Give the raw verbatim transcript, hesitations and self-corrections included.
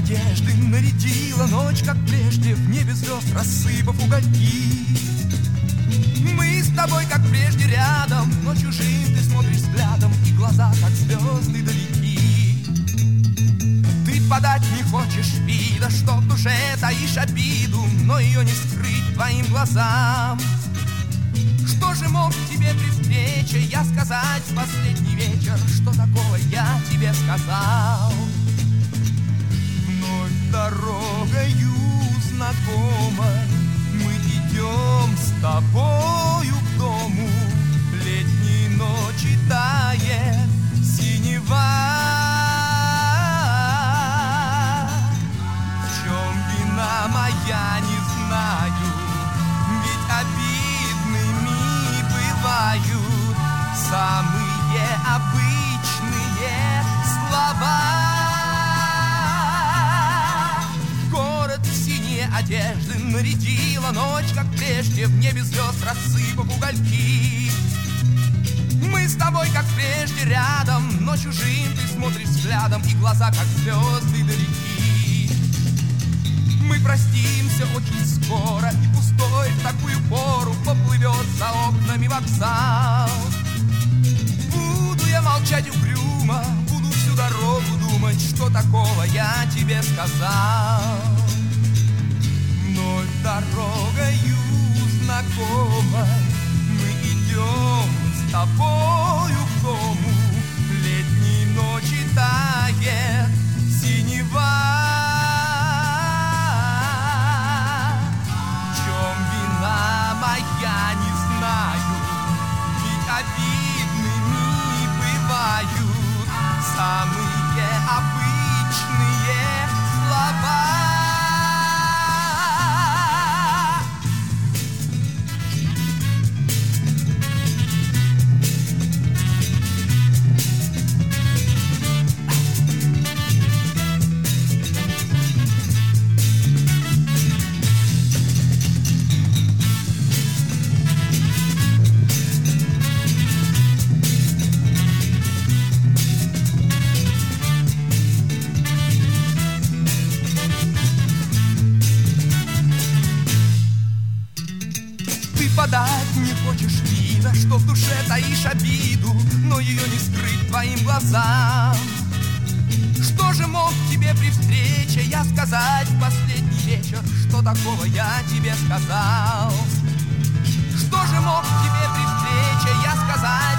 одежды нарядила ночь, как прежде, в небе звезд рассыпав угольки. Мы с тобой, как прежде, рядом, но чужим ты смотришь взглядом, и глаза, как звезды, далеки. Ты подать не хочешь вида, что в душе таишь обиду, но ее не скрыть твоим глазам. Что же мог тебе при встрече я сказать в последний вечер? Что такого я тебе сказал? Вновь дорогою знакомой мы идем с тобою к дому. Летней ночи тает синева. В чем вина моя, не знаю, ведь обидными бывают самые обычные слова. Город в синие одежды нарядила ночь, как прежде, в небе звезд рассыпав угольки. Мы с тобой, как прежде, рядом, но чужим ты смотришь взглядом, и глаза, как звезды, далеки. Мы простимся очень скоро, и пустой в такую пору поплывет за окнами вокзал. Буду я молчать угрюмо, буду всю дорогу думать, что такого я тебе сказал. Вновь дорогою знакомой мы идем с тобою к дому. Летней ночи тает синева. В чем вина моя, не знаю, ведь обидными бывают самые обычные слова. Подать не хочешь вида, что в душе таишь обиду, но ее не скрыть твоим глазам. Что же мог тебе при встрече я сказать в последний вечер? Что такого я тебе сказал? Что же мог тебе при встрече я сказать